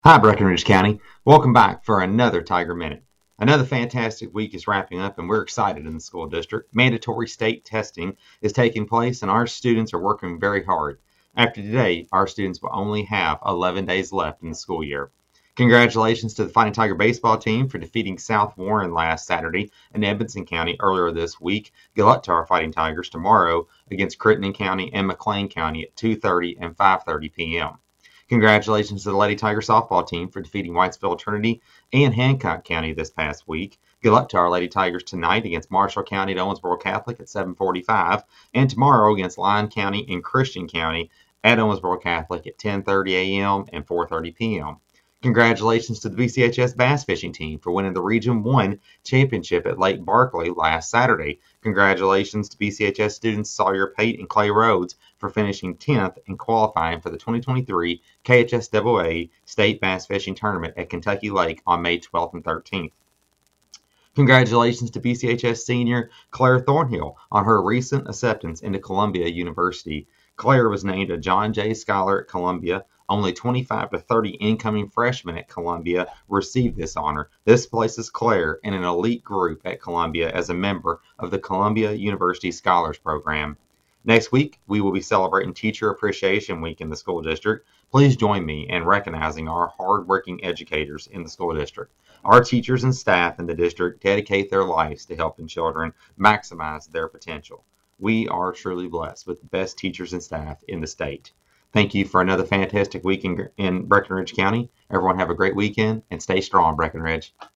Hi, Breckenridge County. Welcome back for another Tiger Minute. Another fantastic week is wrapping up, and we're excited in the school district. Mandatory state testing is taking place, and our students are working very hard. After today, our students will only have 11 days left in the school year. Congratulations to the Fighting Tiger baseball team for defeating South Warren last Saturday in Edmonson County earlier this week. Good luck to our Fighting Tigers tomorrow against Crittenden County and McLean County at 2:30 and 5:30 p.m. Congratulations to the Lady Tiger softball team for defeating Whitesville Trinity and Hancock County this past week. Good luck to our Lady Tigers tonight against Marshall County at Owensboro Catholic at 7:45, and tomorrow against Lyon County and Christian County at Owensboro Catholic at 10:30 a.m. and 4:30 p.m. Congratulations to the BCHS bass fishing team for winning the Region 1 championship at Lake Barkley last Saturday. Congratulations to BCHS students Sawyer Pate and Clay Rhodes for finishing 10th and qualifying for the 2023 KHSAA State Bass Fishing Tournament at Kentucky Lake on May 12th and 13th. Congratulations to BCHS senior Claire Thornhill on her recent acceptance into Columbia University. Claire was named a John Jay Scholar at Columbia. Only 25 to 30 incoming freshmen at Columbia received this honor. This places Claire in an elite group at Columbia as a member of the Columbia University Scholars Program. Next week, we will be celebrating Teacher Appreciation Week in the school district. Please join me in recognizing our hardworking educators in the school district. Our teachers and staff in the district dedicate their lives to helping children maximize their potential. We are truly blessed with the best teachers and staff in the state. Thank you for another fantastic week in Breckenridge County. Everyone have a great weekend and stay strong, Breckenridge.